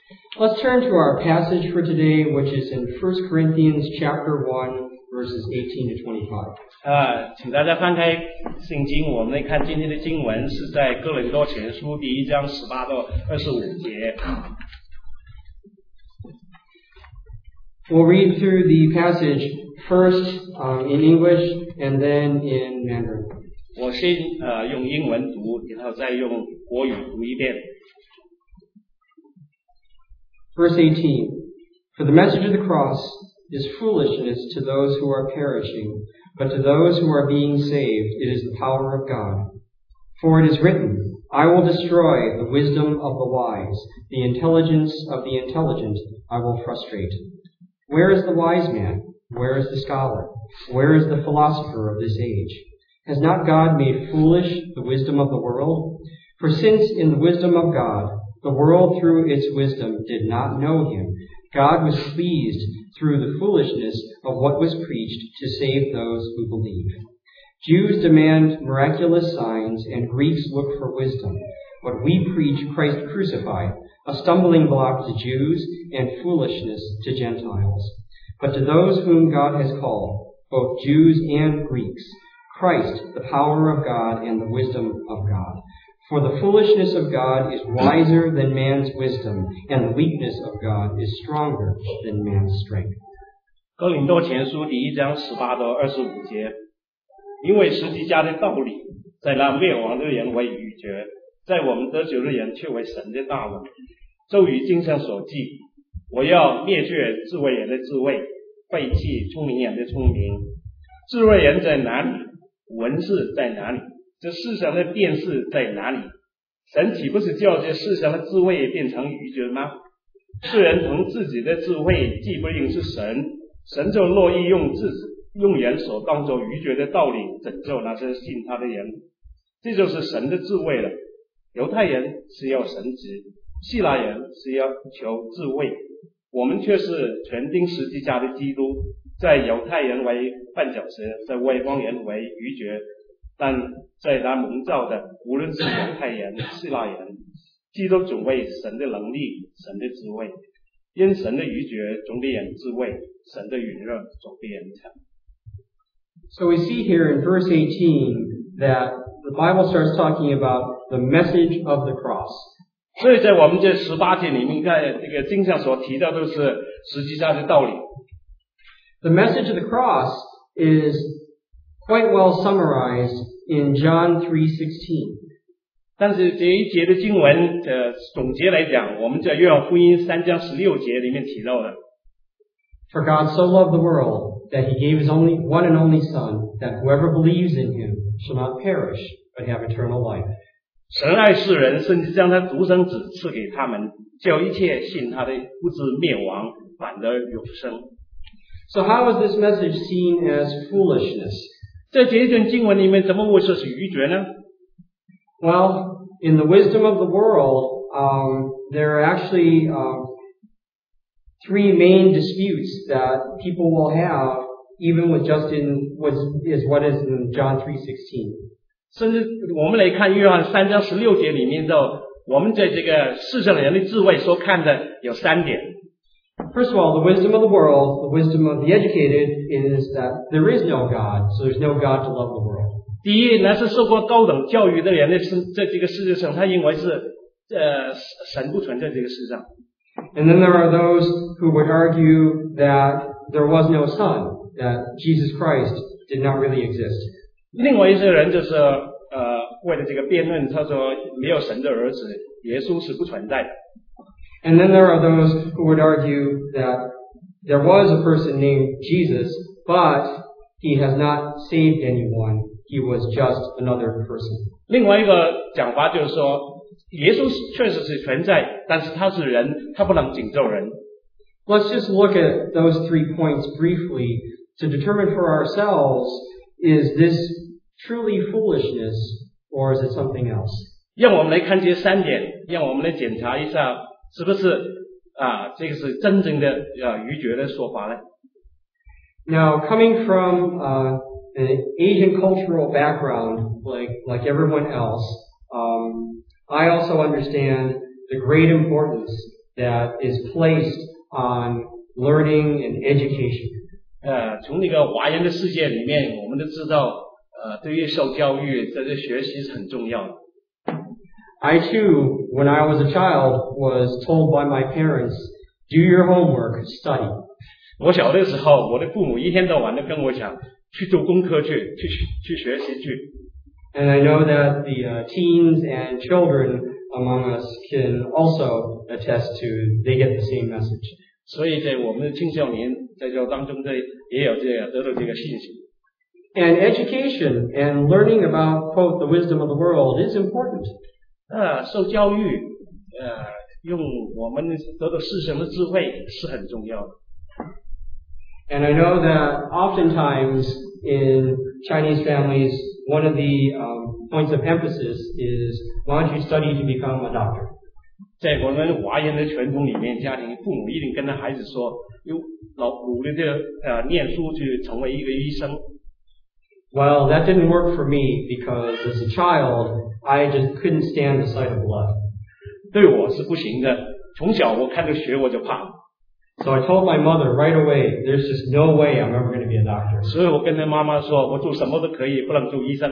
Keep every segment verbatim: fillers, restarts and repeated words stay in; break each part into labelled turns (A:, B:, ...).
A: Let's turn to our passage for today, which is in First Corinthians chapter one, verses eighteen to twenty-five.
B: 啊，请大家翻开圣经，我们来看今天的经文是在哥林多前书第一章十八到二十五节。
A: We'll read through the passage first um, in English and then in Mandarin.
B: 我先呃用英文读，然后再用国语读一遍。
A: Verse eighteen, For the message of the cross is foolishness to those who are perishing, but to those who are being saved it is the power of God. For it is written, I will destroy the wisdom of the wise, the intelligence of the intelligent I will frustrate. Where is the wise man? Where is the scholar? Where is the philosopher of this age? Has not God made foolish the wisdom of the world? For since in the wisdom of God, the world through its wisdom did not know him, God was pleased through the foolishness of what was preached to save those who believe. Jews demand miraculous signs and Greeks look for wisdom. What we preach Christ crucified, a stumbling block to Jews and foolishness to Gentiles. But to those whom God has called, both Jews and Greeks, Christ, the power of God and the wisdom of God. For the foolishness of God is wiser than man's wisdom, and the weakness of God is stronger than man's strength.
B: 哥林多前书第一章十八到二十五节，因为十字架的道理，在那灭亡的人为愚拙，在我们得救的人却为神的大能。就如经上所记，我要灭绝智慧人的智慧，废弃聪明人的聪明。智慧人在哪里？文士在哪里？这世上的辨识在哪里？神岂不是叫这世上的智慧变成愚拙吗？世人凭自己的智慧既不认识神，神就乐意用自己用人所当作愚拙的道理拯救那些信他的人。这就是神的智慧了。犹太人是要神职，希腊人是要求智慧，我们却是全钉十字架的基督，在犹太人为绊脚石，在外邦人为愚拙，但在那蒙召的，无论是犹太人、希腊人，基督总为神的能力、神的智慧，因神的愚拙总比人智慧，神的软弱总比人强。
A: So we see here in verse eighteen that the Bible starts talking about the message of the cross.
B: 所以在我们这十八节里面，看这个经上所提到都是十字架的道理。
A: The message of the cross is quite well summarized in John three sixteen.
B: 但是这一节的经文的总结来讲，我们在约翰福音三章十六节里面提到的。
A: For God so loved the world that he gave his only one and only Son, that whoever believes in him shall not perish, but have eternal life.
B: 神爱世人，甚至将他独生子赐给他们，叫一切信他的不至灭亡，反得永生。
A: So how is this message seen as foolishness?
B: 在这一段经文里面，怎么会说是愚拙呢？
A: Well, in the wisdom of the world, um, there are actually um, three main disputes that people will have, even with just in what is what is in John three sixteen.
B: 甚至我们来看约翰三章十六节里面的，我们在这个世上人的智慧所看的有三点。
A: First of all, the wisdom of the world, the wisdom of the educated, is that there is no God, so there's no God to love the world.
B: 第一，那是受过高等教育的人的在这个世界上，他认为是呃神不存在这个世上。
A: And then there are those who would argue that there was no Son, that Jesus Christ did not really exist.
B: 另外一些人就是呃为了这个辩论，他说没有神的儿子，耶稣是不存在的。
A: And then there are those who would argue that there was a person named Jesus, but he has not saved anyone. He was just another person.
B: 另外一个讲法就是说，耶稣确实是存在，但是他是人，他不能拯救人。
A: Let's just look at those three points briefly to determine for ourselves, is this truly foolishness or is it something else?
B: 让我们来看这三点，让我们来检查一下是不是啊这个是真正的啊愚拙的说法呢？
A: Now, coming from uh, an Asian cultural background, like like everyone else, um, I also understand the great importance that is placed on learning and education.
B: 呃，从那个华人的世界里面，我们都知道，呃，对于受教育，这个学习是很重要的。
A: I too, when I was a child, was told by my parents, do your homework, study.
B: 我小的时候，我的父母一天到晚的跟我讲，去做功课去，去去学习去。
A: And I know that the uh, teens and children among us can also attest to, they get the same message.
B: 所以在我们的青少年在这当中，这也有这个得到这个信息。
A: And education and learning about, quote, the wisdom of the world is important.
B: 呃，受教育，呃，用我们得到世上的智慧是很重要的。
A: And I know that oftentimes in Chinese families, one of the um, points of emphasis is, why don't you study to become a doctor?
B: 在我们华人的传统里面，家庭父母一定跟他孩子说，有老努力的呃念书去成为一个医生。
A: Well, that didn't work for me because as a child, I just couldn't stand the sight of blood.
B: 对我是不行的，从小我看到血我就怕。
A: So I told my mother right away, there's just no way I'm ever going to be a doctor.
B: 所以我跟他妈妈说，我做什么都可以，不能做医生。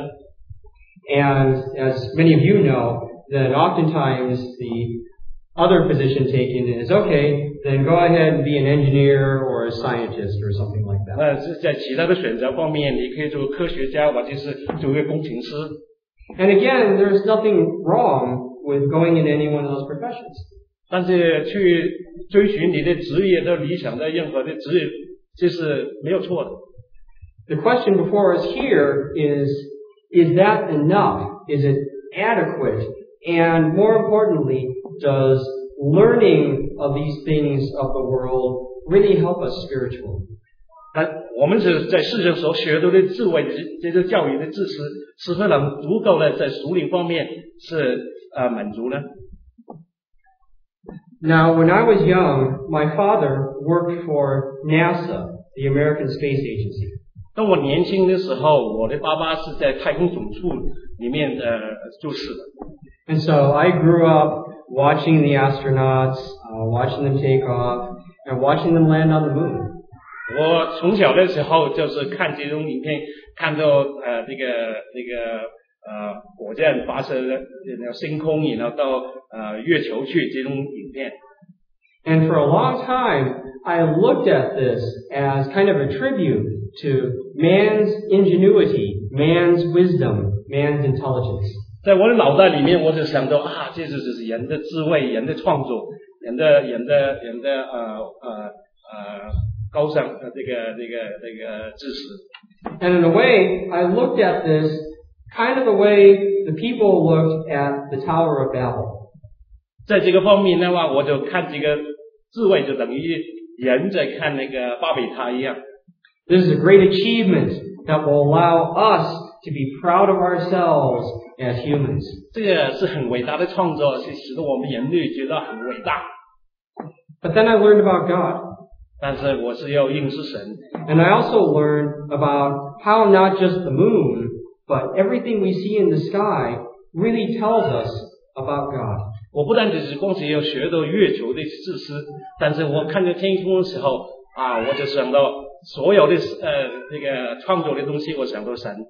A: And as many of you know, then oftentimes the other position taken is, okay, then go ahead and be an engineer or a scientist or something like that.
B: 那是在其他的选择方面，你可以做科学家，或者是做一个工程师。
A: And again, there's nothing wrong with going in any one of those professions.
B: 但是去追寻你的职业的理想的任何的职业，这是没有错的。
A: The question before us here is, is that enough? Is it adequate? And more importantly, does learning of these things of the world really help us spiritually?
B: 那我们是在世上所学到的智慧的这个教育的知识，是否能足够的在属灵方面是呃满足呢？
A: Now, when I was young, my father worked for NASA, the American Space Agency.
B: 当我年轻的时候，我的爸爸是在太空总署里面呃做事的。
A: And so I grew up watching the astronauts, uh, watching them take off, and watching them land on the moon.
B: 我从小的时候就是看这种影片，看到呃这个这个呃火箭发射然后升空，然后到呃月球去这种影片。
A: And for a long time, I looked at this as kind of a tribute to man's ingenuity, man's wisdom, man's intelligence.
B: 在我的脑袋里面，我就想到啊，这就是人的智慧、人的创作、人的、人的、人的呃呃呃高尚的这个这个这个知识。
A: And in a way, I looked at this kind of the way the people looked at the Tower of Babel.
B: 在这个方面的话，我就看这个智慧就等于人在看那个巴比塔一样。
A: This is a great achievement that will allow us to be proud of ourselves as humans.
B: 这个是很伟大的创作，是使得我们人类觉得很伟大。
A: But then I learned about God.
B: 但是我是要认识神。
A: And I also learned about how not just the moon, but everything we see in the sky really tells us about God.
B: 我不但只是光是要学到月球的知识，但是我看着天空的时候啊，我就想到所有的呃这个创作的东西，我想到神。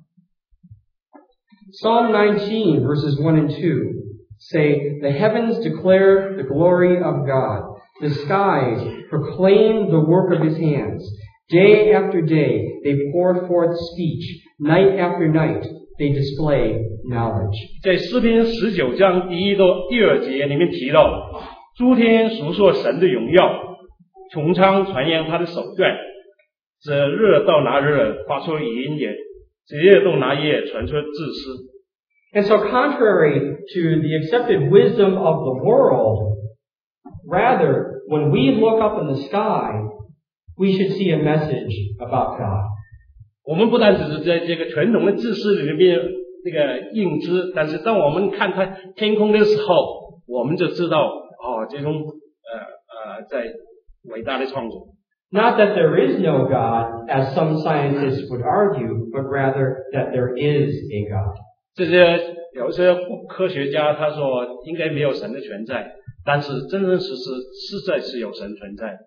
A: Psalm nineteen verses one and two say, "The heavens declare the glory of God. The skies proclaim the work of his hands. Day after day they pour forth speech. Night after night they display knowledge."
B: 在诗篇十九章第一到第二节里面提到，诸天述说神的荣耀，穹苍传扬他的手段。这日到那日发出言言，这夜到那夜传出知识。
A: And so contrary to the accepted wisdom of the world, rather, when we look up in the sky, we should see a message about God.
B: 我们不但只是在这个传统的知识里面这个认知，但是当我们看它天空的时候，我们就知道哦，这种呃呃在伟大的创作。
A: Not that there is no God, as some scientists would argue, but rather that there is a God.
B: 这些有些科学家他说应该没有神的存在， 但是真真实实实在是有神存在。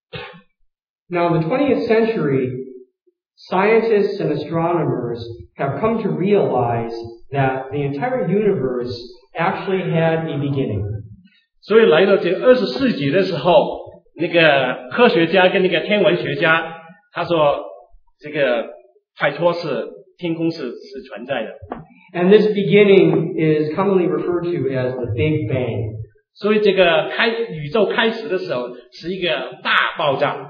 A: Now, in the twentieth century, scientists and astronomers have come to realize that the entire universe actually had a beginning.
B: 所以来到这个二十世纪的时候，那个科学家跟那个天文学家，他说这个太托是天空是是存在的。
A: And this beginning is commonly referred to as the Big Bang.
B: 所以这个开宇宙开始的时候是一个大爆炸。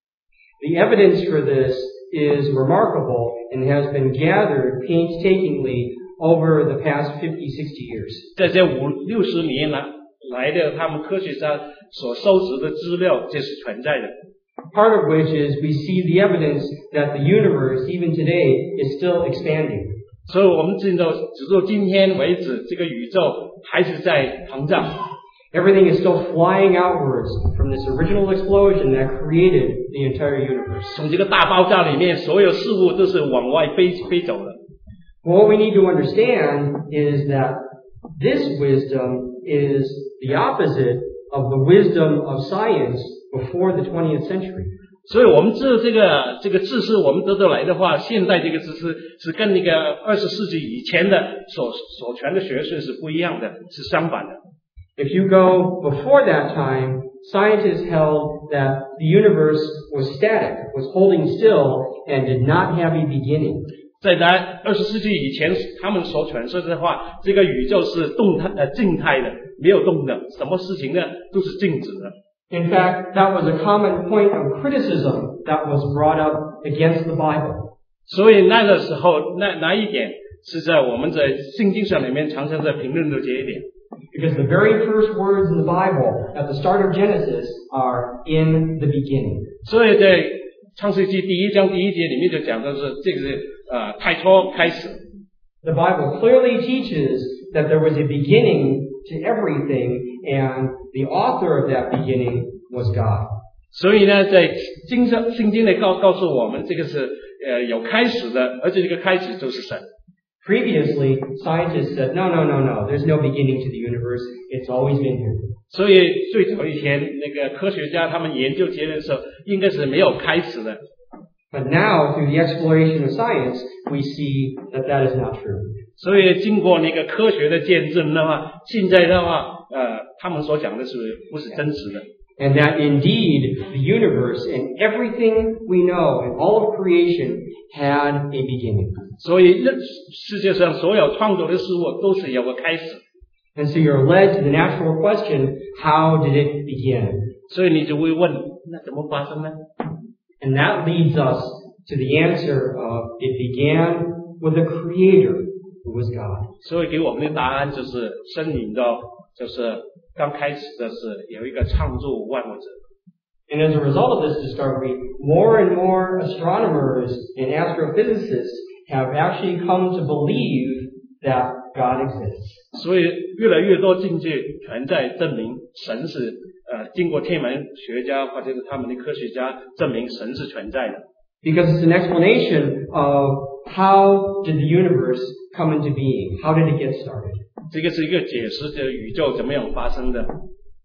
A: The evidence for this is remarkable and has been gathered painstakingly over the past fifty, sixty years.
B: 在这五六十年来来的，他们科学家所收集的资料，这是存在的。
A: Part of which is we see the evidence that the universe, even today, is still expanding.
B: 所以我们知道，直到今天为止，这个宇宙还是在膨胀。
A: Everything is still flying outwards from this original explosion that created the entire universe.
B: 从这个大爆炸里面，所有事物都是往外飞飞走的。
A: What we need to understand is that this wisdom is the opposite of the wisdom of science before the twentieth century.
B: 所以我们知道这个这个知识，我们得到来的话，现代这个知识是跟那个二十世纪以前的所所传的学说是不一样的，是相反的。
A: If you go before that time, scientists held that the universe was static, was holding still, and did not have a beginning.
B: 在在二十世纪以前，他们所传说的话，这个宇宙是动态呃静态的，没有动的，什么事情呢都是静止的。
A: In fact, that was a common point of criticism that was brought up against the Bible.
B: 所以那个时候，那那一点是在我们在圣经上里面常常在评论的这一点。
A: Because the very first words in the Bible at the start of Genesis are in the beginning.
B: 所以在创世纪第一章第一节里面就讲的是这个是呃太初开始。
A: The Bible clearly teaches that there was a beginning to everything, and the author of that beginning was God.
B: 所以呢，在经上圣经里告告诉我们，这个是呃有开始的，而且这个开始就是神。
A: Previously, scientists said, no, no, no, no, there's no beginning to the universe. It's always been here.
B: 所以最早以前那个科学家他们研究结论的时候，应该是没有开始的。
A: But now, through the exploration of science, we see that that is not true.
B: 所以经过那个科学的见证的话，现在的话，呃，他们所讲的是不是真实的？
A: And that indeed, the universe and everything we know and all of creation had a beginning.
B: 所以那世界上所有创造的事物都是有个开始。
A: And so you're led to the natural question, how did it begin?
B: 所以你就会问，那怎么发生呢？
A: And that leads us to the answer of it began with a creator who was God.
B: 所以给我们的答案就是申引到，就是刚开始的是有一个创造万物者。
A: And as a result of this discovery, more and more astronomers and astrophysicists have actually come to believe that God exists.
B: 所以越来越多证据存在证明神是呃经过天文学家或者是他们的科学家证明神是存在的。
A: Because it's an explanation of how did the universe come into being? How did it get started?
B: 这个是一个解释这宇宙怎么样发生的。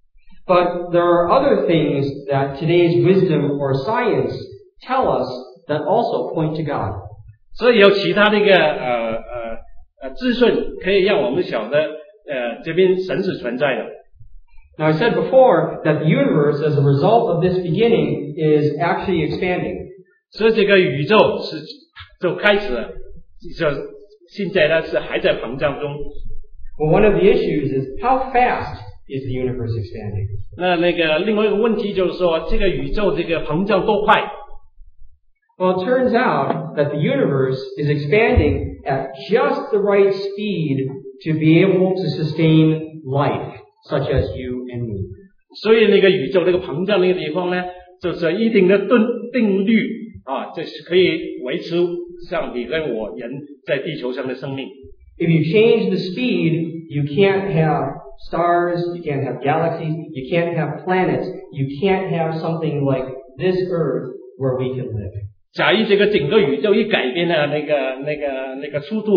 A: But there are other things that today's wisdom or science tell us that also point to God.
B: 所以有其他的一个呃呃呃资讯可以让我们晓得呃这边神是存在的。
A: Now I said before that the universe as a result of this beginning is actually expanding.
B: 所以这个宇宙是就开始了，就现在呢是还在膨胀中。
A: Well, one of the issues is how fast is the universe expanding?
B: 那那个另外一个问题就是说，这个宇宙这个膨胀多快？
A: Well, it turns out that the universe is expanding at just the right speed to be able to sustain life, such as you and me.
B: 所以那个宇宙那个膨胀那个地方呢，就是一定的定定律啊，这是可以维持像你跟我人在地球上的生命。
A: If you change the speed, you can't have stars, you can't have galaxies, you can't have planets, you can't have something like this Earth where we can live.
B: 假如这个整个宇宙一改变了那个那个那个速度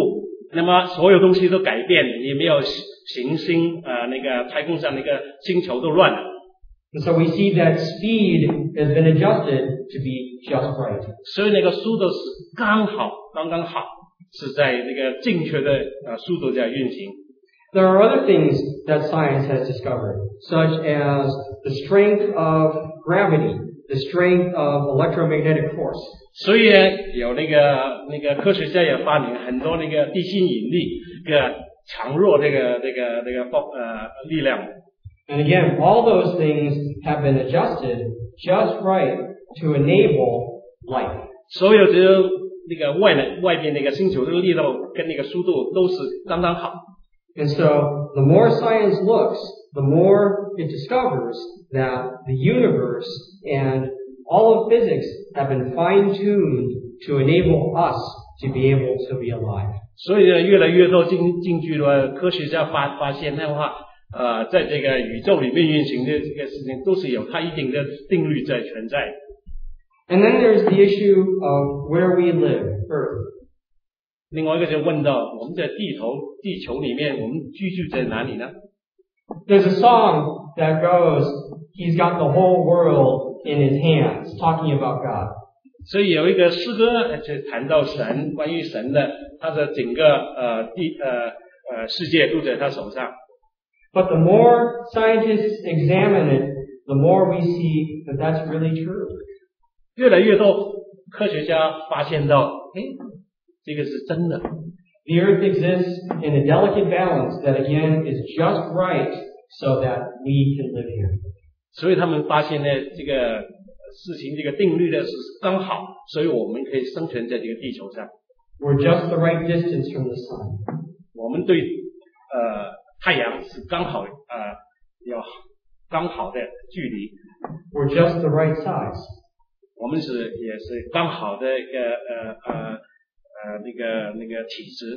B: 那么所有东西都改变，也没有行星呃那个太空上那个星球都乱了。
A: And so we see that speed has been adjusted to be just right.
B: 所以那个速度是刚好，刚刚好，是在那个正确的呃速度在运行。
A: There are other things that science has discovered, such as the strength of gravity, the strength of electromagnetic force.
B: 所以有那个那个科学家也发明很多那个地心引力，这个强弱这个这个这个呃力量。
A: And again, all those things have been adjusted just right to enable life.
B: 所有的那个外面外边那个星球这个力度跟那个速度都是刚刚好。
A: And so, the more science looks, the more it discovers that the universe and all of physics have been fine-tuned to enable us to be able to be alive.
B: 所以呢，越来越多进进去了，科学家发发现的话，呃，在这个宇宙里面运行的这个事情，都是有它一定的定律在存在。
A: And then there's the issue of where we live, Earth.
B: 另外一个就问到，我们在地头地球里面，我们居住在哪里呢？
A: There's a song that goes, "He's got the whole world in his hands," talking about God.
B: 所以有一个诗歌就谈到神，关于神的，他的整个呃地呃呃世界都在他手上。
A: But the more scientists examine it, the more we see that that's really true.
B: 越来越多科学家发现到，诶，这个是真的。
A: The earth exists in a delicate balance that again is just right so that we can live here.
B: 所以他们发现呢，这个事情这个定律呢是刚好，所以我们可以生存在这个地球上。
A: We're just the right distance from the sun.
B: 我们对呃太阳是刚好呃有刚好的距离。
A: We're just the right size.
B: 我们是也是刚好的一个呃呃呃那个那个体质。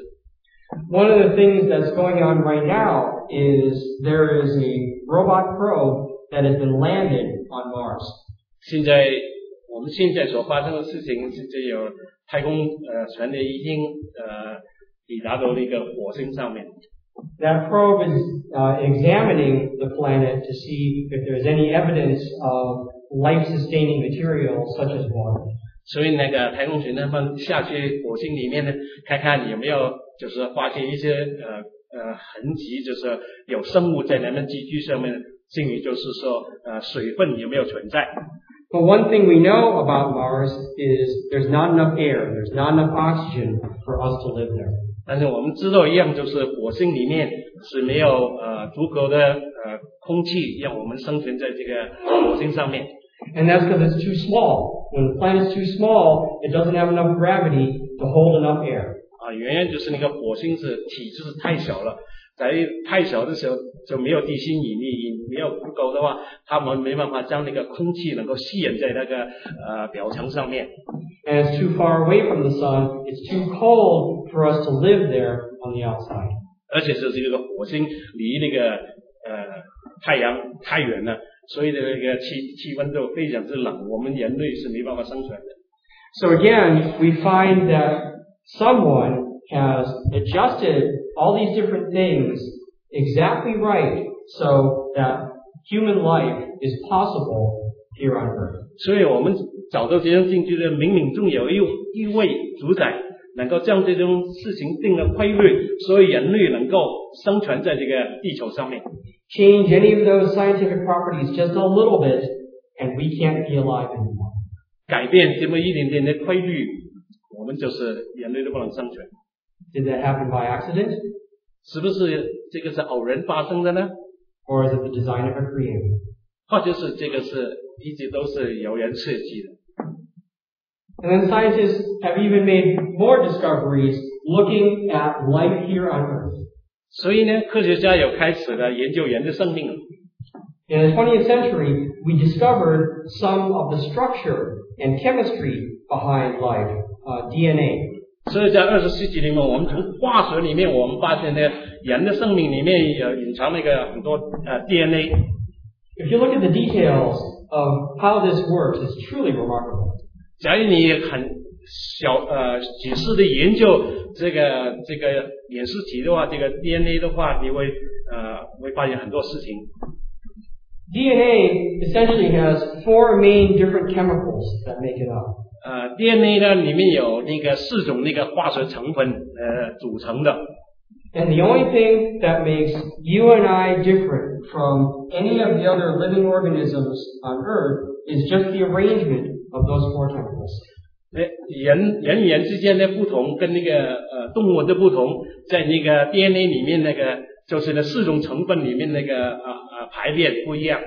A: One of the things that's going on right now is there is a robot probe that has been landed on Mars.
B: 现在我们现在所发生的事情是只有太空呃船的已经呃抵达到那个火星上面。
A: That probe is uh, examining the planet to see if there's any evidence of life-sustaining material such as water.
B: 所以那个太空船他们下去火星里面呢，看看有没有就是发现一些呃呃痕迹，就是有生物在那边寄居上面，至于就是说呃水分有没有存在。
A: But one thing we know about Mars is there's not enough air, there's not enough oxygen for us to live there.
B: 但是我们知道一样，就是火星里面是没有呃足够的呃空气让我们生存在这个火星上面。
A: And that's because it's too small. When the planet's too small, it doesn't have enough gravity to hold enough air.
B: 啊，原因就是那个火星是体积太小了，在太小的时候就没有地心引力，没有足够的话，他们没办法将那个空气能够吸引在那个呃表层上面。
A: And it's too far away from the sun. It's too cold for us to live there on the outside.
B: 而且是这个火星离那个呃太阳太远了，所以的那个气气温都非常之冷，我们人类是没办法生存的。
A: So again, we find that someone has adjusted all these different things exactly right so that human life is possible here on earth.
B: 所以我们找到这种进去的冥冥中有一一位主宰，能够将这种事情定了规律，所以人类能够生存在这个地球上面。
A: Change any of those scientific properties just a little bit, and we can't be alive anymore.
B: 改变这么一点点的规律，我们就是人类都不能生存。
A: Did that happen by accident?
B: 是不是这个是偶然发生的呢？
A: Or is it the design of a creator?
B: 或者是这个是一直都是有人设计的？
A: And then scientists have even made more discoveries looking at life here on Earth.
B: 所以呢，科学家有开始了研究人的生命了。
A: In the twentieth century, we discovered some of the structure and chemistry behind life, uh, D N A.
B: 所以在二十世纪里面，我们从化学里面，我们发现呢，人的生命里面有隐藏那个很多呃 D N A。
A: If you look at the details of how this works, it's truly remarkable.
B: 假如你很小呃几次的研究这个这个演示题的话，这个 D N A 的话，你会呃会发现很多事情。
A: D N A essentially has four main different chemicals that make it up.
B: 呃 D N A 呢里面有那个四种那个化学成分呃组成的。
A: And the only thing that makes you and I different from any of the other living organisms on Earth is just the arrangement of those four chemicals.
B: 人人与人之间的不同跟那个呃动物的不同，在那个 D N A 里面那个就是那四种成分里面那个呃呃排列不一样。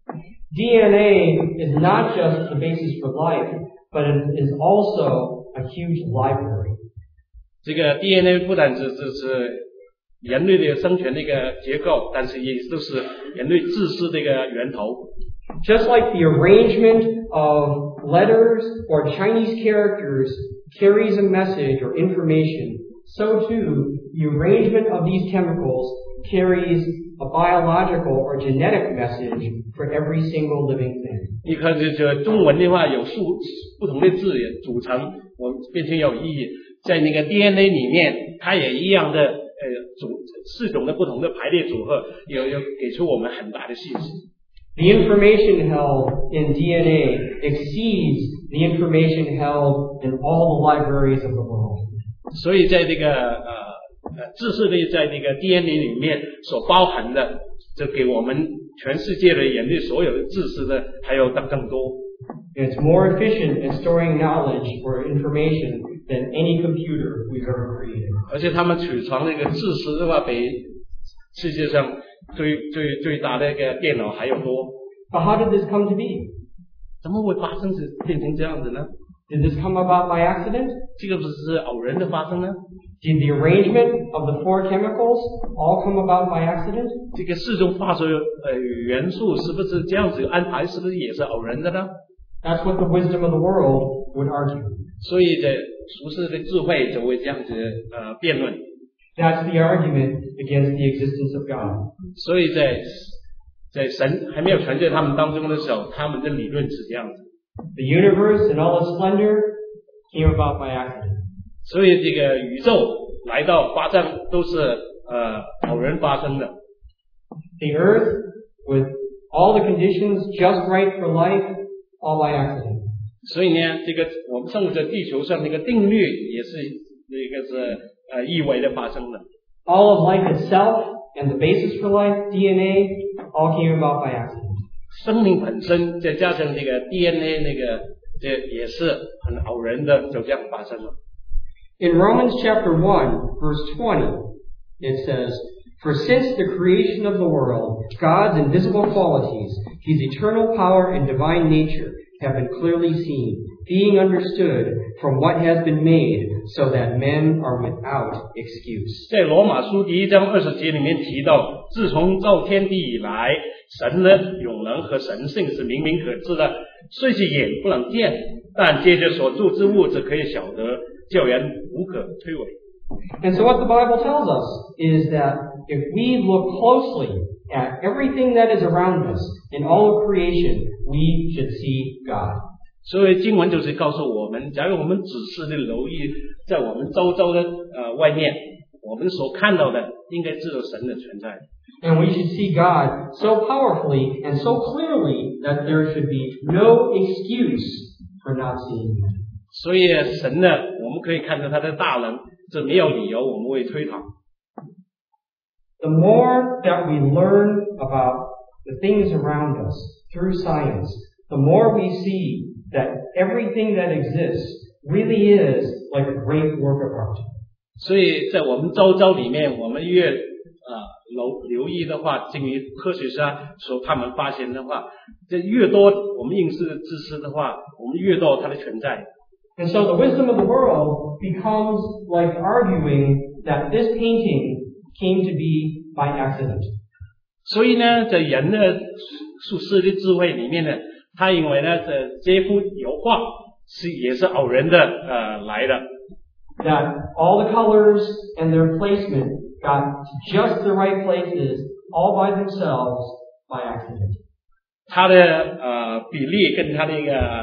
A: D N A is not just the basis for life, but it is also a huge library.
B: 这个 D N A 不单只是人类的生存的一个结构，但是也都是人类自私的一个源头。
A: Just like the arrangement of letters or Chinese characters carries a message or information, so too the arrangement of these chemicals carries a biological or genetic message for every single living thing.
B: 你看这个中文的话有数不同的字组成，我变成有意义。在那个 D N A 里面，它也一样的呃组四种的不同的排列组合，有有给出我们很大的信息。
A: The information held in D N A exceeds the information held in all the libraries of the world.
B: 所以在这个呃呃知识类在那个 D N A 里面所包含的，这给我们全世界的人类所有的知识的还有更更多。
A: It's more efficient in storing knowledge or information than any computer we've ever created.
B: 而且他们储藏那个知识的话，比世界上最最最大的一个电脑还要多。
A: But how did this come to be?
B: 怎么会发生是变成这样子呢？
A: Did this come about by accident?
B: 这个不是偶然的发生呢？
A: Did the arrangement of the four chemicals all come about by accident?
B: 这个四种化学呃元素是不是这样子安排？是不是也是偶然的呢？
A: That's what the wisdom of the world would argue.
B: 所以在俗世的智慧就会这样子呃辩论。
A: That's the argument against the existence of God.
B: 所以在在神还没有存在他们当中的时候，他们的理论是这样子。
A: The universe in all its splendor came about by accident.
B: 所以这个宇宙来到发生都是呃偶然发生的。
A: The earth, with all the conditions just right for life, all by accident.
B: 所以呢，这个我们生活在地球上那个定律也是那个是呃意外的发生的。
A: All of life itself and the basis for life, D N A, all came about by accident.
B: 生命本身再加上那个 D N A 那个，这也是很偶然的就这样发生了。
A: In Romans chapter one, verse twenty, it says, For since the creation of the world, God's invisible qualities, His eternal power and divine nature, have been clearly seen, being understood from what has been made, so that men are without excuse.
B: 在罗马书第一章二十节里面提到，自从造天地以来，神的永能和神性是明明可知的，虽是眼不能见，但借着所造之物只可以晓得，叫人无可推诿。
A: And so what the Bible tells us is that if we look closely at everything that is around us in all of creation, we should see God.
B: 所以经文就是告诉我们，假如我们仔细的留意在我们周遭的呃外面，我们所看到的应该知道神的存在。
A: And we should see God so powerfully and so clearly that there should be no excuse for not seeing Him.
B: 所以神呢，我们可以看到他的大能，这没有理由我们会推搪。
A: The more that we learn about the things around us through science, the more we see that everything that exists really is like a great work of art.
B: 所以在我们周遭里面，我们越呃留留意的话，正如科学家所他们发现的话，这越多我们认识的知识的话，我们越多它的存在。
A: And so the wisdom of the world becomes like arguing that this painting came to be by accident.
B: 所以呢，在人的术士的智慧里面呢，他认为呢，这这幅油画是也是偶然的呃来的。
A: That all the colors and their placement got to just the right places all by themselves by accident.
B: 它的呃比例跟它那个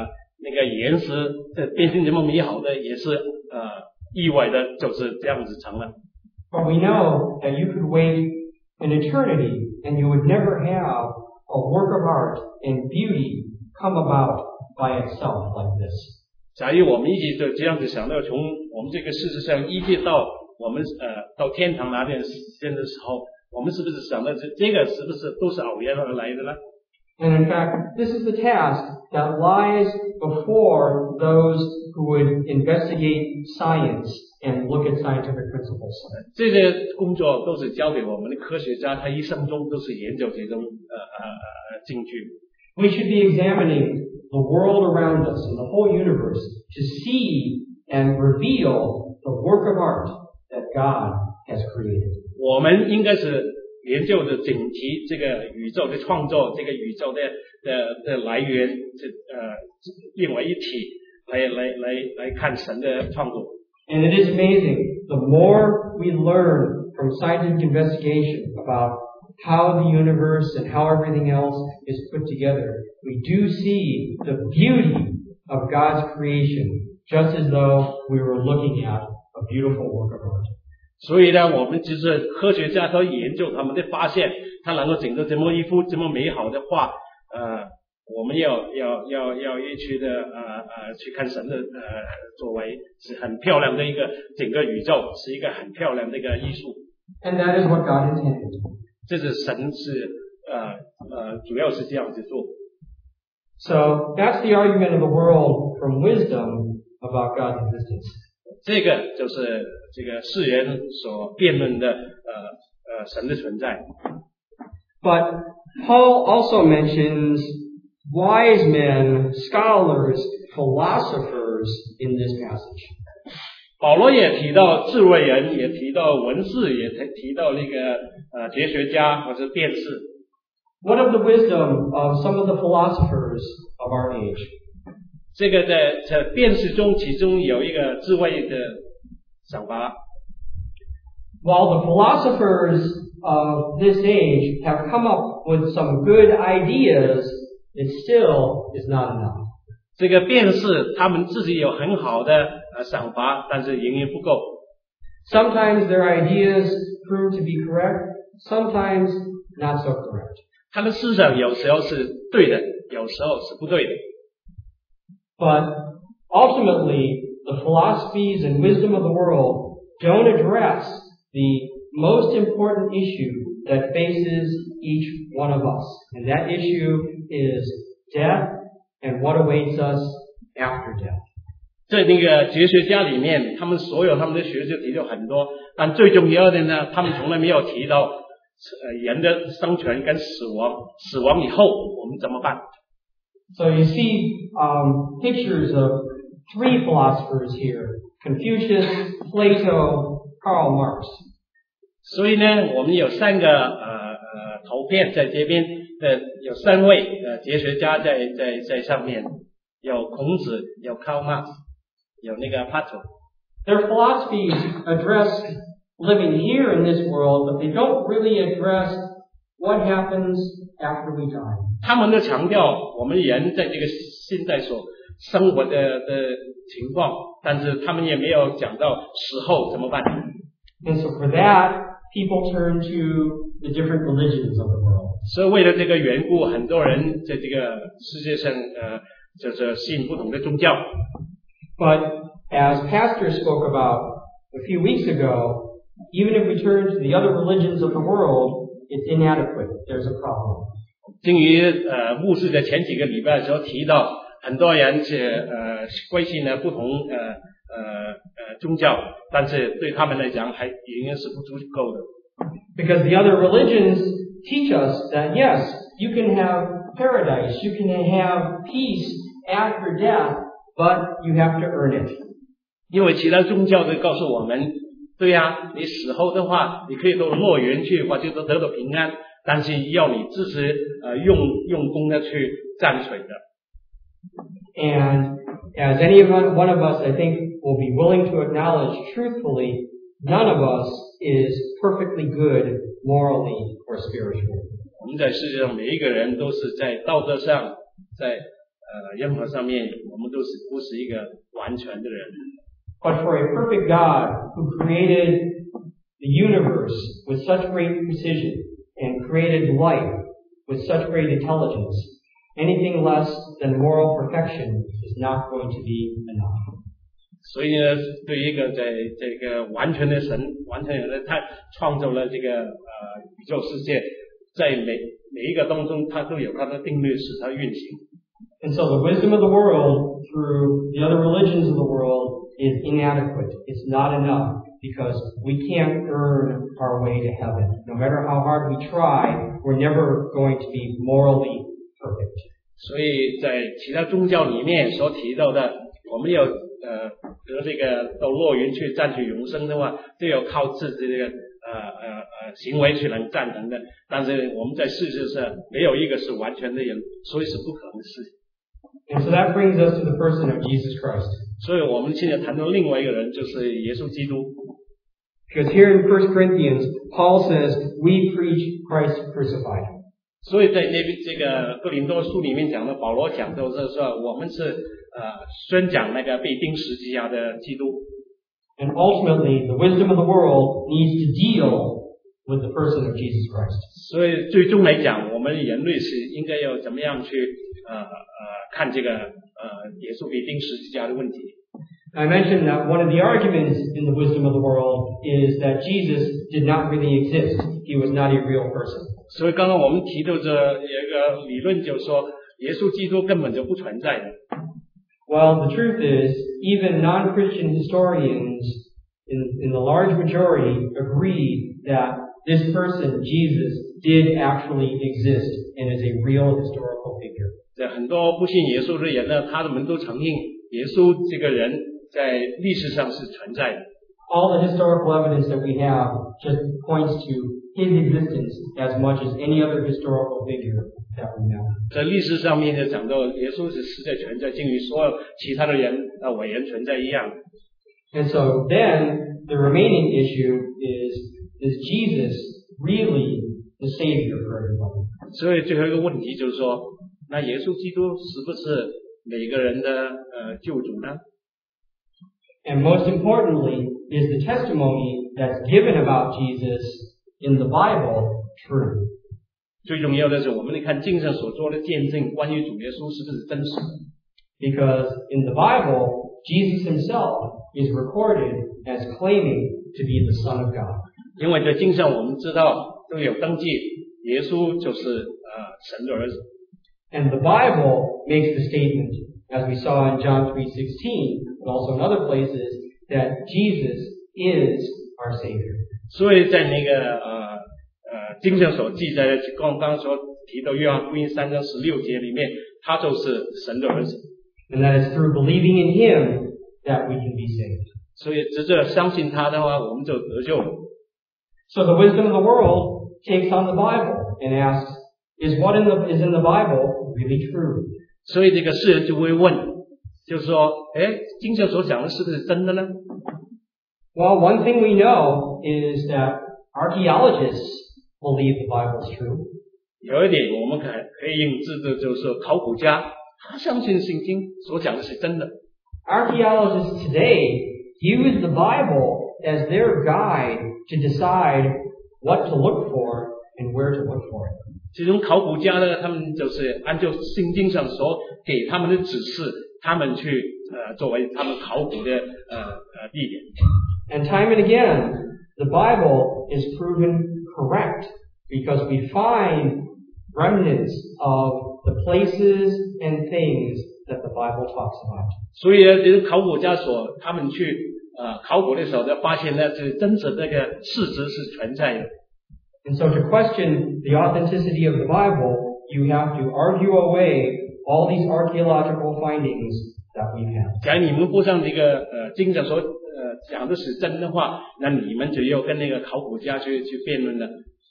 B: 那个岩石这变成这么美好的，也是呃意外的，就是这样子成了。
A: But we know that you could wait an eternity and you would never have a work of art and beauty come about by itself like this.
B: 假如我们一直就这样子想到，从我们这个事实上一直到我们呃到天堂那边时间的时候，我们是不是想到这这个是不是都是偶然而来的呢？
A: And in fact, this is the task that lies before those who would investigate science and look at scientific principles.
B: 这些工作都是交给我们的科学家，他一生中都是研究这种呃呃呃证据。
A: We should be examining the world around us and the whole universe to see and reveal the work of art that God has created.
B: 我们应该是研究的整体这个宇宙的创作，这个宇宙的的的来源，这呃另外一体来来来来看神的创作。
A: And it is amazing, the more we learn from scientific investigation about how the universe and how everything else is put together, we do see the beauty of God's creation, just as though we were looking at a beautiful work of art.
B: 所以呢，我们就是科学家都研究他们的发现，他能够整个这么一幅这么美好的画，呃，我们要要要要一起的呃呃去看神的呃作为，是很漂亮的一个整个宇宙，是一个很漂亮的一个艺术。
A: And that is what God intended.
B: 这是神是呃呃主要是这样子做。
A: So that's the argument of the world from wisdom about God's existence.
B: 这个就是这个世人所辩论的呃呃神的存在。
A: But Paul also mentions wise men, scholars, philosophers in this passage.
B: 保罗也提到智慧人，也提到文士，也提到那个呃哲学家或者辩士。
A: What of the wisdom of some of the philosophers of our age?
B: 这个在在辩士中，其中有一个智慧的想法。
A: While the philosophers of this age have come up with some good ideas, it still is not enough.
B: 这个辩士他们自己有很好的呃想法，但是仍然不够。
A: Sometimes their ideas prove to be correct, sometimes not so correct.
B: 他的思想有时候是对的，有时候是不对的。
A: But ultimately, the philosophies and wisdom of the world don't address the most important issue that faces each one of us. And that issue is death and what awaits us after death.
B: 在那个哲学家里面，他们所有他们的学者提到很多，但最重要的呢，他们从来没有提到呃人的生存跟死亡，死亡以后我们怎么办？
A: So you see um, pictures of three philosophers here: Confucius, Plato, Karl Marx.
B: 所以呢，我们有三个呃呃图片在这边的，有三位呃哲学家在在在上面，有孔子，有 Karl Marx， 有那个 Plato。
A: Their philosophies address living here in this world, but they don't really address what happens after we die.
B: 他们的强调我们人在这个现在所生活的的情况，但是他们也没有讲到死后怎么办。
A: And so for that, people turn to the different religions of the world.
B: 所以为了这个缘故，很多人在这个世界上呃就是信不同的宗教。
A: But as Pastor spoke about a few weeks ago, even if we turn to the other religions of the world, it's inadequate. There's a problem.
B: 正如呃牧师在前几个礼拜的时候提到，很多人是呃归信了不同呃呃呃宗教，但是对他们来讲还仍然是不足够的。
A: Because the other religions teach us that yes, you can have paradise, you can have peace after death, but you have to earn it.
B: 因为其他宗教都告诉我们，对呀，你死后的话，你可以到乐园去，或者都得到平安。 但是要你自己呃用用功的去占取的。
A: And as any of one, one of us, I think, will be willing to acknowledge truthfully, none of us is perfectly good morally or spiritually.
B: 我们在世界上每一个人都是在道德上，在呃呃任何上面我们都是不是一个完全的人。
A: But for a perfect God who created the universe with such great precision and created life with such great intelligence, anything less than moral perfection is not going to be enough.
B: 所以呢，对于一个在这个完全的神，完全的他创造了这个呃宇宙世界，在每每一个当中，他都有他的定律使它运行。
A: And so the wisdom of the world through the other religions of the world is inadequate. It's not enough because we can't earn our way to heaven. No matter how hard we try, we're never going to be morally perfect.
B: 所以在其他宗教里面所提到的，我们要呃得这个到乐园去占据永生的话，都要靠自己这个呃呃呃行为去能赞成的。但是我们在事实上没有一个是完全的人，所以是不可能的事情。
A: And so that brings us to the person of Jesus Christ.
B: 所以我们现在谈到另外一个人，就是耶稣基督。
A: Because here in First Corinthians, Paul says, we preach Christ crucified.
B: 所以在那边这个哥林多书里面讲的，保罗讲到是说，我们是呃宣讲那个被钉十字架的基督。
A: And ultimately, the wisdom of the world needs to deal with the person of Jesus Christ.
B: 所以最终来讲，我们人类是应该要怎么样去呃呃看这个呃耶稣被钉十字架的问题。
A: I mentioned that one of the arguments in the wisdom of the world is that Jesus did not really exist. He was not a real person.
B: 所以刚刚我们提到这有一个理论，就是说耶稣基督根本就不存在的。
A: Well, the truth is, even non-Christian historians in, in the large majority agree that this person, Jesus, did actually exist and is a real historical figure.
B: 这很多不信耶稣的人呢，他们都承认耶稣这个人在历史上是存在的。
A: All the historical evidence that we have just points to his existence as much as any other historical figure that we know.
B: 在历史上面就讲到耶稣是实在存在，正如所有其他的人啊伟人存在一样。
A: And so then the remaining issue is, is Jesus really the Savior for everyone?
B: 所以最后一个问题就是说，那耶稣基督是不是每个人的呃救主呢？
A: And most importantly, is the testimony that's given about Jesus in the Bible true?
B: 最重要的是，我们看经上所做的见证，关于主耶稣是不是真实的？
A: Because in the Bible, Jesus himself is recorded as claiming to be the Son of God.
B: 因为在经上我们知道都有登记，耶稣就是呃神的儿子。
A: And the Bible makes the statement, as we saw in John three sixteen, but also in other places, that Jesus is our Savior.
B: 所以在那个呃呃经上所记载的，刚刚所提到约翰福音三章十六节里面，他就是神的儿子。
A: And that is through believing in him that we can be saved.
B: 所以只这相信他的话，我们就得救了。
A: So the wisdom of the world takes on the Bible and asks, is what in the, is in the Bible really true?
B: 所以这个世人就会问，就是说，哎，经上所讲的是不是真的呢？
A: Well, one thing we know is that archaeologists believe the Bible is true.
B: 有一点我们可可以认知的就是说，考古家他相信圣经所讲的是真的。
A: Archaeologists today use the Bible as their guide to decide what to look for and where to look for it.
B: 这种考古家呢，他们就是按照圣经上所给他们的指示，他们去呃作为他们考古的呃呃地点。
A: And time and again, the Bible is proven correct because we find remnants of the places and things that the Bible talks about.
B: 所以呢，这个考古家所他们去呃考古的时候，就发现呢，这真实这个事实是存在的。
A: And so to question the authenticity of the Bible, you have to argue away all these archaeological findings that we have.
B: 假如你们不像这个呃经上所呃讲的是真的话，那你们就要跟那个考古家去去辩论了。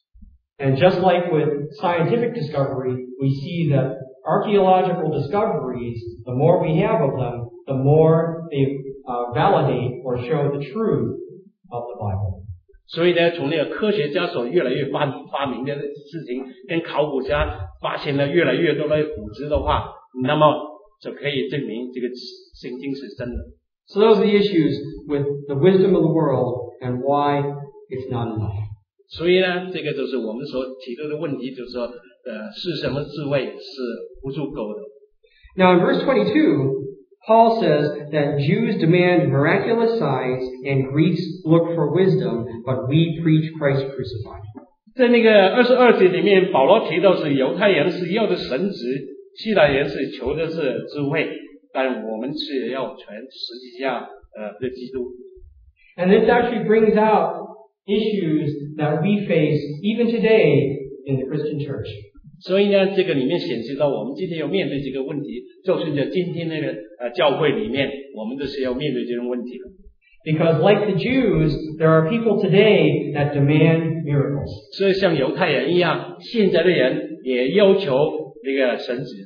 A: And just like with scientific discovery, we see that archaeological discoveries, the more we have of them, the more they uh, validate or show the truth of the Bible.
B: 所以呢，从那个科学家所越来越发发明的事情，跟考古家发现了越来越多的古迹的话，那么就可以证明这个圣经是真的。
A: So those are the issues with the wisdom of the world and why it's not enough.
B: 所以呢，这个就是我们所提出的问题，就是说，呃，是什么智慧是不足够的。
A: Now in verse twenty-two, Paul says that Jews demand miraculous signs and Greeks look for wisdom, but we preach Christ crucified.
B: 在那个二十二节里面，保罗提到是犹太人是要的神职，希腊人是求的是智慧，但我们是要传十字架呃的基督。
A: And this actually brings out issues that we face even today in the Christian church.
B: 所以呢，这个里面显示到我们今天要面对这个问题，就是在今天那个呃教会里面，我们都是要面对这种问题的。
A: Because like the Jews, there are people today that demand miracles.
B: 所以像犹太人一样，现在的人也要求那个神职。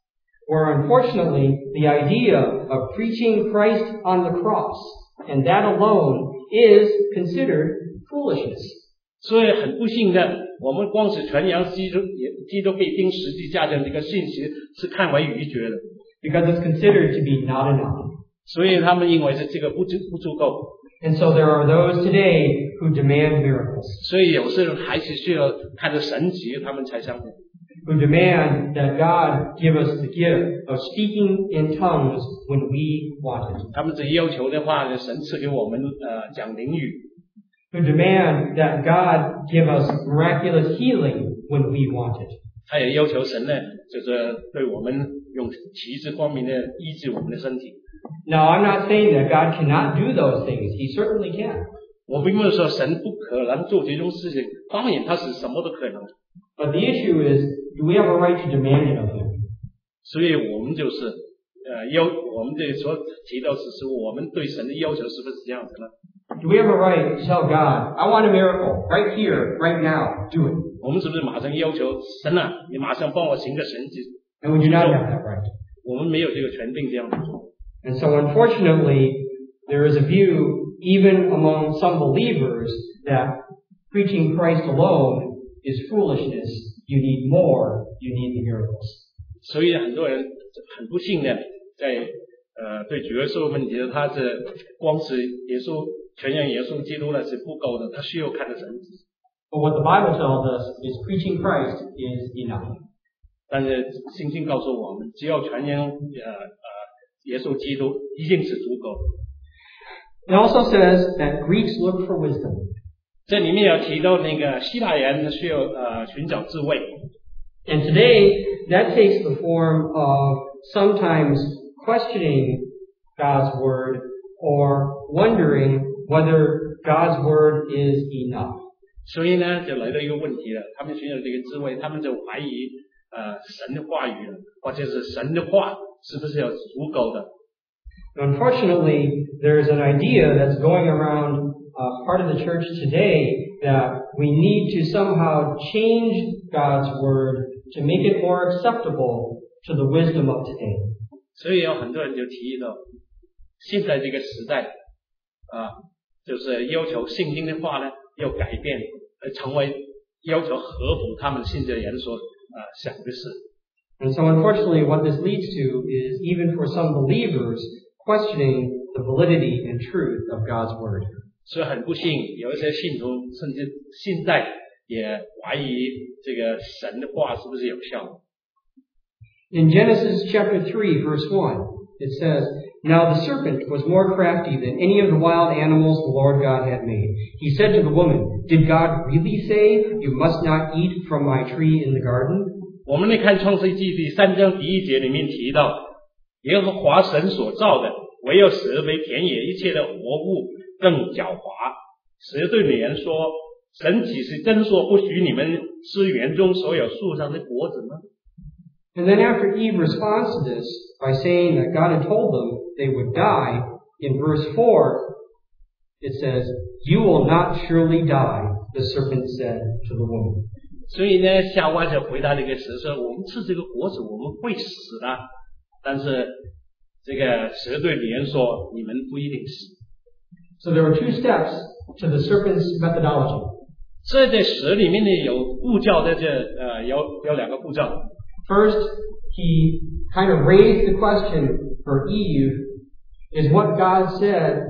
A: Or unfortunately, the idea of preaching Christ on the cross and that alone is considered foolishness.
B: 所以很不幸的，我们光是传扬基督基督被钉十字架的这个信息是看为愚拙的。
A: Because it's considered to be not enough.
B: 所以他们认为是这个不足不足够。
A: And so there are those today who demand miracles.
B: 所以有些人还是需要看着神迹，他们才相信。
A: Who demand that God give us the gift of speaking in tongues when we want it.
B: 他们只要求的话，神赐给我们呃讲灵语。
A: Who demand that God give us miraculous healing when we want it.
B: 他也要求神呢，就是对我们用奇志光明的医治我们的身体。
A: Now, I'm not saying that God cannot do those things. He certainly can.
B: 我并没有说神不可能做这种事情，当然他是什么都可能。
A: But the issue is, do we have a right to demand it of Him?
B: 所以我们就是呃要我们这所提到是是我们对神的要求是不是这样子呢？
A: Do we have a right to tell God, I want a miracle right here, right now, do it?
B: 我们是不是马上要求神啊，你马上帮我行个神迹？
A: And we do not have that right.
B: 我们没有这个权柄这样子做。
A: And so unfortunately, there is a view, even among some believers, that preaching Christ alone is foolishness. You need more. You need the miracles.
B: 所以很多人很不幸的，在呃对主耶稣问题，他是光是耶稣全然耶稣基督呢是不够的，他需要看的神迹。
A: But what the Bible tells us is preaching Christ is enough.
B: 但是圣经告诉我们，只要传扬呃呃耶稣基督，一定是足够。
A: It also says that Greeks look for wisdom.
B: 这里面有提到那个希腊人需要呃寻找智慧。
A: And today, that takes the form of sometimes questioning God's word or wondering whether God's word is enough.
B: 所以呢，就来到一个问题了，他们寻找这个智慧，他们就怀疑呃神的话语了，或者是神的话是不是有足够的？
A: Unfortunately, there's an idea that's going around uh, part of the church today that we need to somehow change God's word to make it more acceptable to the wisdom of today.
B: 所以有很多人就提议到，现在这个时代啊，就是要求圣经的话呢要改变，呃，成为要求合乎他们信的人所啊想的事。
A: And so unfortunately what this leads to is even for some believers questioning the validity and truth of God's word.
B: 所以很不幸，有一些信徒甚至现在也怀疑这个神的话是不是有效。
A: In Genesis chapter three, verse one, it says, Now the serpent was more crafty than any of the wild animals the Lord God had made. He said to the woman, Did God really say, You must not eat from my tree in the garden?
B: 我们来看创世纪第三章第一节里面提到，耶和华神所造的，唯有蛇为田野一切的活物更狡猾。蛇对女人说：“神岂是真说不许你们吃园中所有树上的果子吗？”
A: And then after Eve responds to this by saying that God had told them they would die, in verse four, it says, You will not surely die, the serpent said to the woman.
B: 所以呢，夏娃就回答这个蛇说：“我们吃这个果子，我们会死的。”但是这个蛇对女人说：“你们不一定死。”
A: So there were two steps to the serpent's methodology.
B: 这在蛇里面呢有步骤的这呃有有两个步骤。
A: First, he kind of raised the question for Eve, is what God said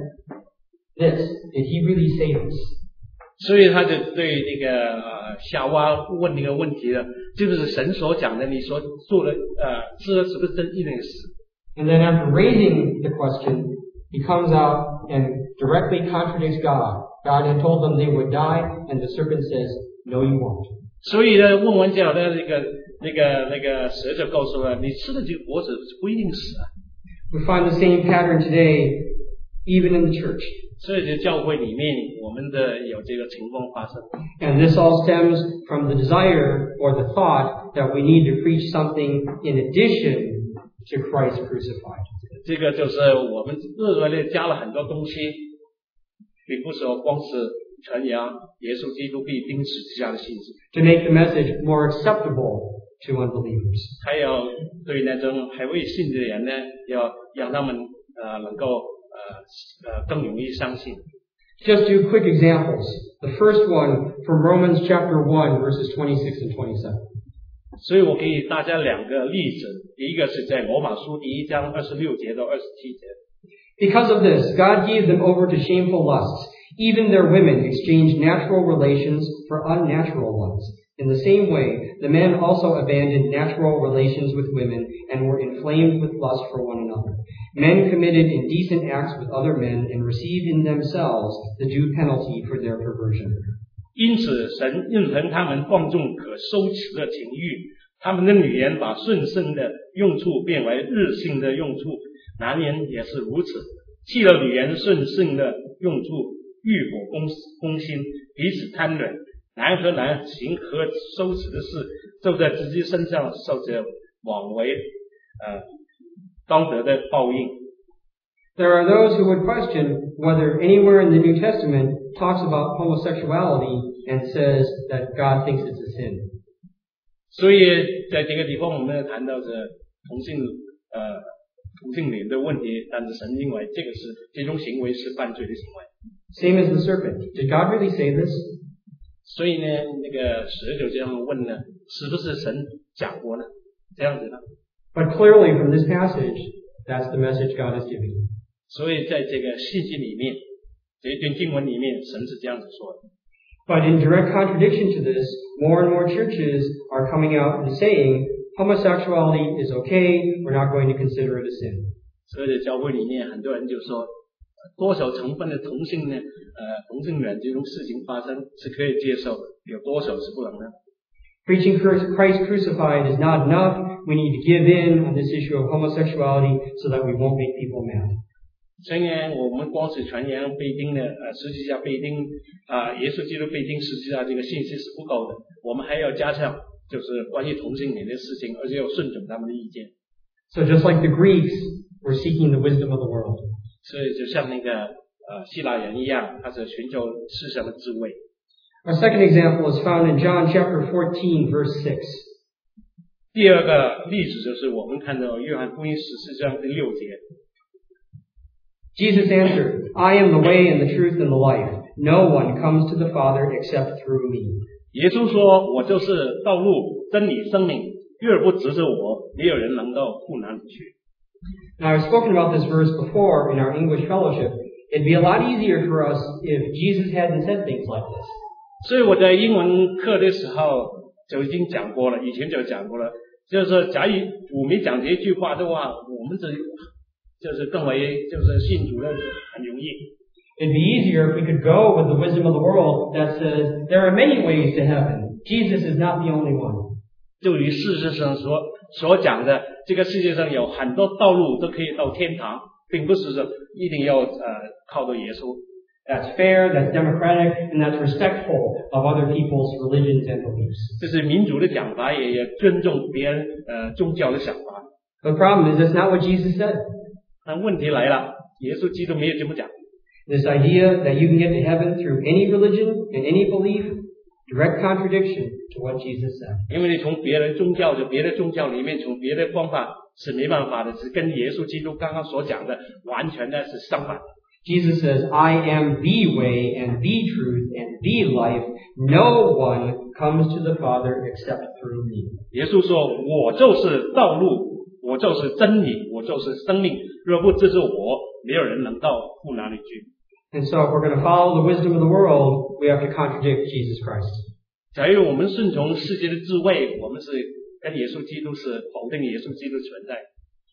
A: this? Did he really say this?
B: 所以他就对那个呃夏娃问那个问题了，就是神所讲的，你所做的呃吃了是不是真一定死？
A: And then after raising the question, he comes out and directly contradicts God. God had told them they would die, and the serpent says, no, you won't.
B: 所以呢，问完之后呢，那个那个那个蛇就告诉了你吃了这个果子不一定死啊。
A: We find the same pattern today, even in the church.
B: 所以在教会里面，我们的有这个情况发生。
A: And this all stems from the desire or the thought that we need to preach something in addition to Christ crucified.
B: 这个就是我们热热烈加了很多东西，并不是说光是传扬耶稣基督被钉十字架的信息，
A: To make the message more acceptable to unbelievers.
B: 还要对那种还未信的人呢，要让他们呃能够呃呃更容易相信。
A: Just two quick examples. The first one from Romans chapter one, verses twenty-six and twenty-seven.
B: 所以我给大家两个例子，第一个是在罗马书第一章二十六节到二十七节。
A: Because of this, God gave them over to shameful lusts. Even their women exchanged natural relations for unnatural ones. In the same way, the men also abandoned natural relations with women and were inflamed with lust for one another. Men committed indecent acts with other men and received in themselves the due penalty for their perversion.
B: 因此，神任凭他们放纵可羞耻的情欲，他们的女人把顺性的用处变为日性的用处，男人也是如此。弃了女人顺性的用处，欲火攻攻心，彼此贪婪。男和男行和羞耻的事，就在自己身上受着枉为呃当得的报应。
A: There are those who would question whether anywhere in the New Testament talks about homosexuality and says that God thinks it's a sin.
B: 所以在这个地方，我们谈到着同性呃同性恋的问题，但是神认为这个是这种行为是犯罪的行为。
A: Same as the serpent. Did God really say this?
B: 所以呢，那个蛇就这样问呢，是不是神讲过呢？这样子呢？
A: But clearly from this passage, that's the message God is giving.
B: 所以在这个信息里面，这一段经文里面，神是这样子说的。
A: But in direct contradiction to this, more and more churches are coming out and saying homosexuality is okay, we're not going to consider it a sin.
B: 所以在教会里面，很多人就说，多少成分的同性呢？呃，同性恋这种事情发生是可以接受的，有多少是不能的？
A: Preaching Christ crucified is not enough. We need to give in on this issue of homosexuality so that we won't make people mad.
B: 所以呢，我们光是传扬被钉的呃十字架被钉啊、呃，耶稣基督被钉十字架这个信息是不够的，我们还要加上就是关于同性恋的事情，而且要顺从他们的意见。
A: So just like the Greeks were seeking the wisdom of the world.
B: 所以就像那个呃希腊人一样，他是寻求世上的智慧。
A: Our second example is found in John chapter fourteen, verse six.
B: 第二个例子就是我们看到约翰福音十四章第六节。
A: Jesus answered, I am the way and the truth and the life. No one comes to the Father except through me.
B: 耶稣说：“我就是道路、真理、生命，若不指着我，没有人能到父那里去。”
A: Now, I've spoken about this verse before in our English fellowship. It'd be a lot easier for us if Jesus hadn't said things like this.
B: 所以我在英文课的时候就已经讲过了，以前就讲过了。就是假如我没讲这句话的话，我们这就是更为就是信主的很容易。
A: It'd be easier if we could go with the wisdom of the world that says there are many ways to heaven. Jesus is not the only one.
B: 就与事实上所所讲的，这个世界上有很多道路都可以到天堂，并不是说一定要呃靠着耶稣。
A: That's fair, that's democratic, and that's respectful of other people's religions and beliefs.
B: 这是民主的讲法，也也尊重别人呃宗教的想法。
A: The problem is that's not what Jesus said.
B: 但问题来了，耶稣基督没有这么讲。
A: This idea that you can get to heaven through any religion and any belief, direct contradiction to what Jesus said.
B: 因为你从别的宗教就别的宗教里面，从别的方法是没办法的，是跟耶稣基督刚刚所讲的完全的是相反的。
A: Jesus says, I am the way and the truth and the life. No one comes to the Father except through me.
B: 耶稣说：“我就是道路，我我就是真理，我就是生命，若不支持我，没有人能到父那里去。
A: And so if we're going to follow the wisdom of the world, we have to contradict Jesus Christ.
B: 假如我们顺从世界的智慧，我们是跟耶稣基督是否定耶稣基督存在。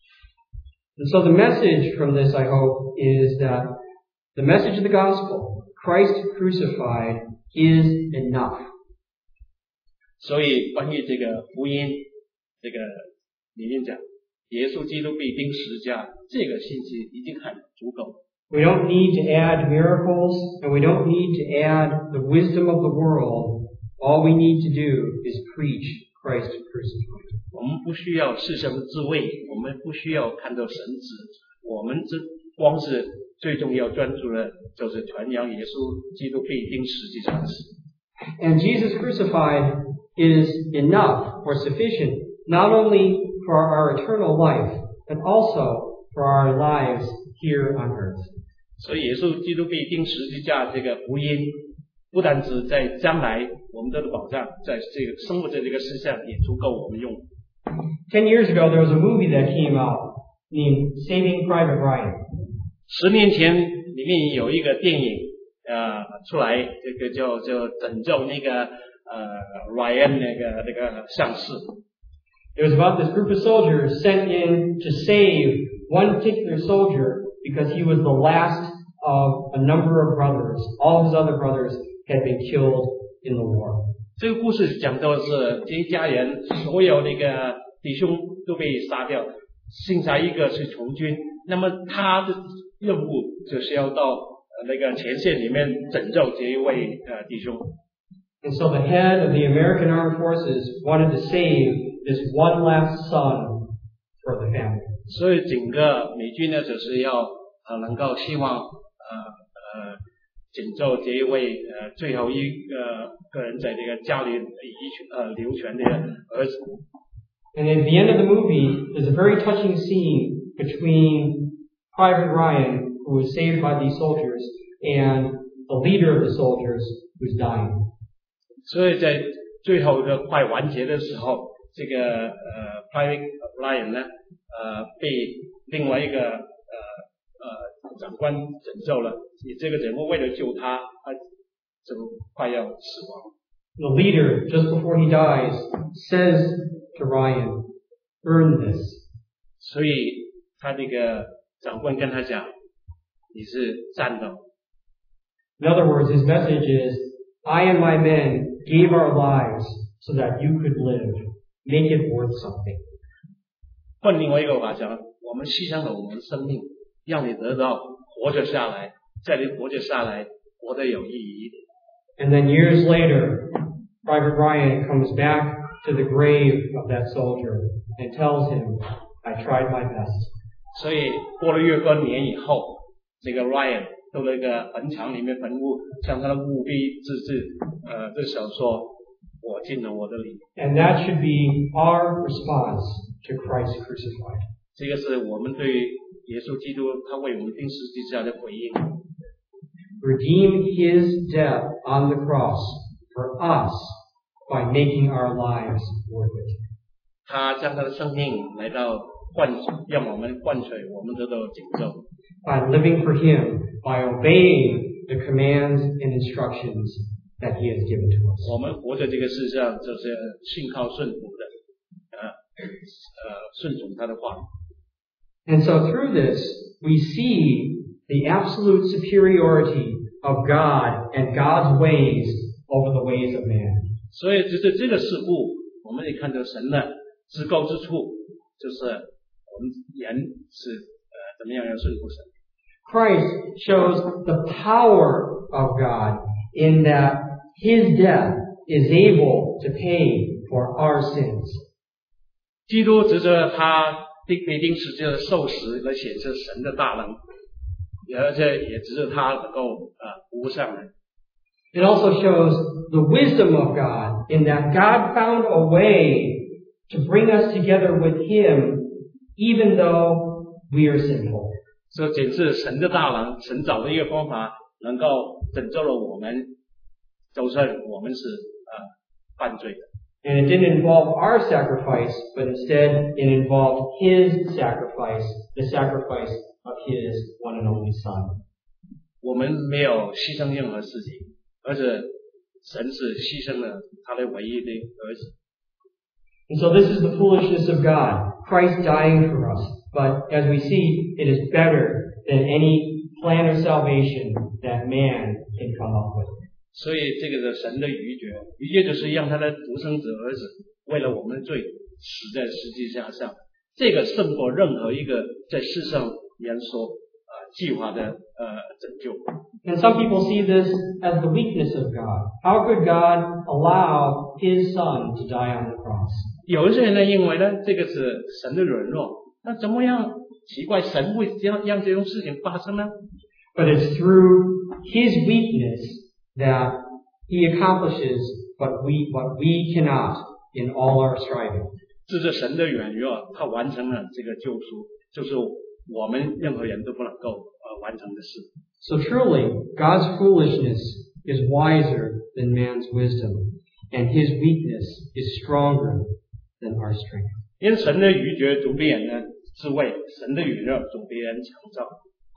A: And so the message from this, I hope, is that the message of the gospel, Christ crucified, is enough.
B: 所以关于这个福音，这个里面讲耶稣基督被钉十字架，这个信息已经很足够。
A: We don't need to add miracles, and we don't need to add the wisdom of the world. All we need to do is preach Christ crucified.
B: 我们不需要世上的智慧，我们不需要看到神旨，我们只光是最重要专注的就是传扬耶稣基督被钉十字架的事。
A: And Jesus crucified is enough or sufficient, not only for our eternal life, but also for our lives here on earth.
B: 所以耶稣基督被钉十字架这个福音，不单只在将来我们得到保障，在这个生活在这个世上也足够我们用。
A: Ten years ago, there was a movie that came out named Saving Private Ryan.
B: 十年前里面有一个电影呃出来，这个叫叫拯救那个呃 Ryan 那个那个上士。
A: It was about this group of soldiers sent in to save one particular soldier because he was the last of a number of brothers. All of his other brothers had been killed in the war.
B: 这个故事讲到的是这一家人所有那个弟兄都被杀掉，剩下一个是从军，那么他的任务就是要到呃那个前线里面拯救这一位呃弟兄。
A: And so the head of the American Armed Forces wanted to save this one last son for the family.
B: 所以整个美军呢，就是要呃能够希望呃呃拯救这一位呃最后一个个人在这个家里遗传呃流传的儿子。
A: And at the end of the movie, there's a very touching scene between Private Ryan, who was saved by these soldiers, and the leader of the soldiers, who's dying.
B: 所以在最后一个快完结的时候，这个呃 Private Ryan 呢，呃被另外一个呃呃长官拯救了。你这个人物为了救他，他就快要死亡。
A: The leader, just before he dies, says to Ryan, "Earn this."
B: 所以他那个长官跟他讲，你是战斗。
A: In other words, his message is, I and my men gave our lives so that you could live. Make it worth something.
B: 换另外一个话讲，我们牺牲了我们的生命，让你得到活着下来，在你活着下来，活得有意义一点。
A: And then years later, Private Ryan comes back to the grave of that soldier and tells him, I tried my best.
B: 所以过了若干年以后，这个 Ryan 到那个坟场里面坟墓，向他的墓碑致志，呃，这时候说，我尽了我的力。
A: And that should be our response to Christ crucified.
B: 这个是我们对耶稣基督他为我们钉十字架的回应。
A: Redeem his death on the cross for us by making our lives worth it.
B: 他将他的生命来到换，让我们换取我们得到拯救。
A: By living for him, by obeying the commands and instructions that he has given to us.
B: 我们活在这个世上，就是信靠顺服的，呃呃，顺从他的话。
A: And so through this, we see the absolute superiority of God and God's ways over the ways of man.
B: 所以就是这个事故，我们也看到神的至高之处，就是我们人是呃怎么样要顺服神。
A: Christ shows the power of God in that his death is able to pay for our sins.
B: 基督指着他钉被钉十字架的受死来显示神的大能，而且也指着他能够呃服务上人。
A: It also shows the wisdom of God in that God found a way to bring us together with him even though we are sinful.
B: 所以显示神的大能，神找的一个方法，能够拯救了我们，就算我们是呃犯罪的。
A: And it didn't involve our sacrifice, but instead it involved His sacrifice, the sacrifice of His one and only Son.
B: 我们没有牺牲任何事情，而且神是牺牲了他的唯一的儿子。
A: And so this is the foolishness of God, Christ dying for us. But as we see, it is better than any plan of salvation that man can come up with.
B: 所以这个是神的愚拙，愚拙就是让他的独生子儿子为了我们的罪死在十字架上，这个胜过任何一个在世上人所呃计划的呃拯救。
A: And some people see this as the weakness of God. How could God allow His Son to die on the cross?
B: 有一些人呢认为呢，这个是神的软弱，那怎么样奇怪神会这样让这种事情发生呢？
A: But it's through His weakness that He accomplishes what we what we cannot in all our striving.
B: 这是神的软弱，他完成了这个救赎，就是我们任何人都不能够呃完成的事。
A: So truly, God's foolishness is wiser than man's wisdom, and His weakness is stronger than our strength.
B: 因神的愚拙总比人的智慧，神的软弱总比人强壮。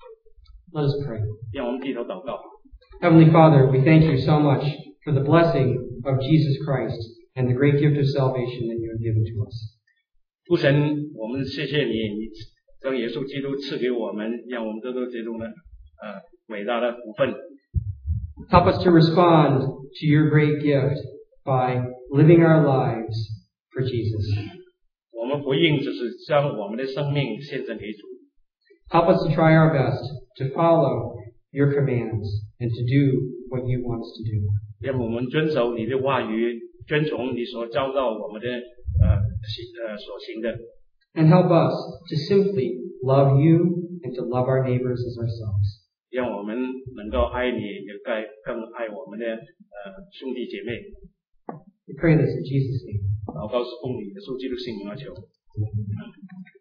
A: Let us pray.
B: 让我们低头祷告。
A: Heavenly Father, we thank you so much for the blessing of Jesus Christ and the great gift of salvation that you have given to us.
B: 父神，我们谢谢你，你将耶稣基督赐给我们，让我们得到这种呢呃伟大的福分。
A: Help us to respond to your great gift by living our lives for Jesus.
B: 我们回应就是将我们的生命献赠给主。
A: Help us to try our best to follow your commands and to do what you want us to do.
B: 让我们遵守你的话语，遵从你所教导我们的呃行呃所行的。
A: And help us to simply love you and to love our neighbors as ourselves.
B: 让我们能够爱你，也该更爱我们的呃兄弟姐妹。
A: We pray this in Jesus' name.
B: 祷告是奉你耶稣基督圣名而求。